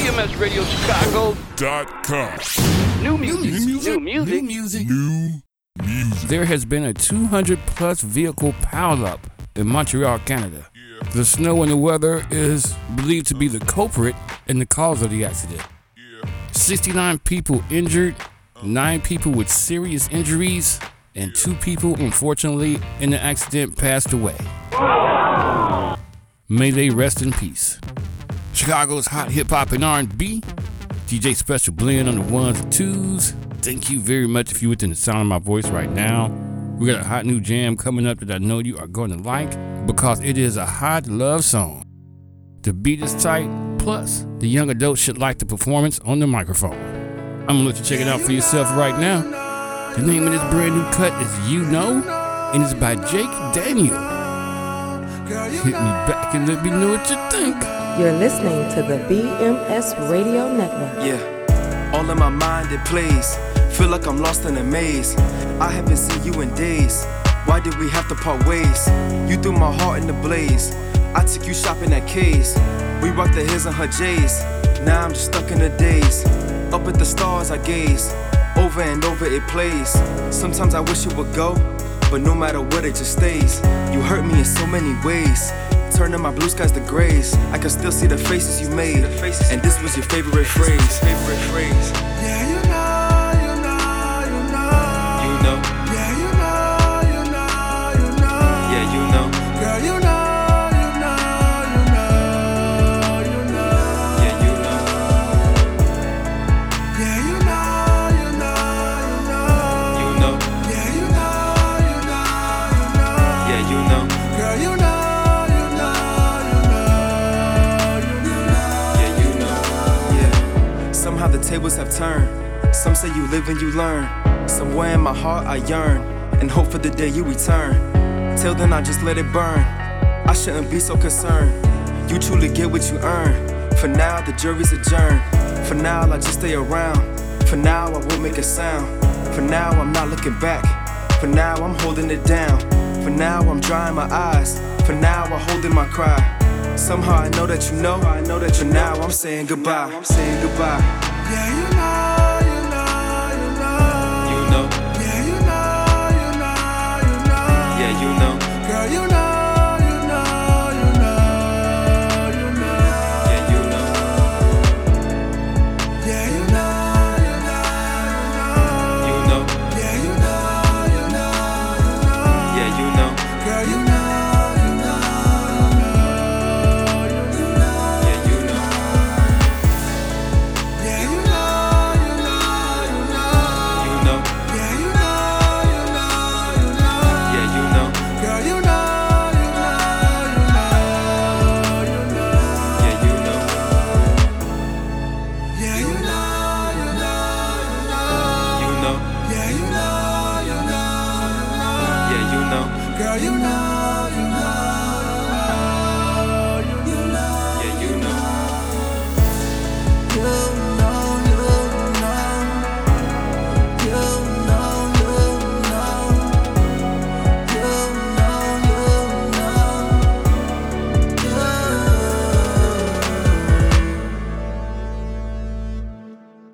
BMSRadioChicago.com. New music. There has been a 200-plus vehicle pileup in Montreal, Canada. The snow and the weather is believed to be the culprit and the cause of the accident. 69 people injured, 9 people with serious injuries, and 2 people, unfortunately, in the accident passed away. May they rest in peace. Chicago's hot hip-hop and R&B, DJ Special Blend on the ones and twos. Thank you very much if you're within the sound of my voice right now. We got a hot new jam coming up that I know you are going to like because it is a hot love song. The beat is tight, plus the young adults should like the performance on the microphone. I'm gonna let you check it out for yourself right now. The name of this brand new cut is You Know, and it's by Jake Daniel. Hit me back and let me know what you think. You're listening to the BMS Radio Network. Yeah, all in my mind it plays. Feel like I'm lost in a maze. I haven't seen you in days. Why did we have to part ways? You threw my heart in the blaze. I took you shopping at K's. We rocked the his and her J's. Now I'm just stuck in the days. Up at the stars I gaze. Over and over it plays. Sometimes I wish it would go, but no matter what it just stays. You hurt me in so many ways. Turning my blue skies to grays. I can still see the faces you made. And this was your favorite phrase. Yeah, you know. The tables have turned. Some say you live and you learn. Somewhere in my heart I yearn and hope for the day you return. Till then I just let it burn. I shouldn't be so concerned. You truly get what you earn. For now the jury's adjourned. For now I just stay around. For now I won't make a sound. For now I'm not looking back. For now I'm holding it down. For now I'm drying my eyes. For now I'm holding my cry. Somehow I know that you know. For now I'm saying goodbye. Yeah, you know. Yeah, you know. Yeah, you know. Girl, you know. Yeah, you know. Yeah, you know. You know. Yeah, you know. Yeah, you know. Girl, you know. Girl, you know.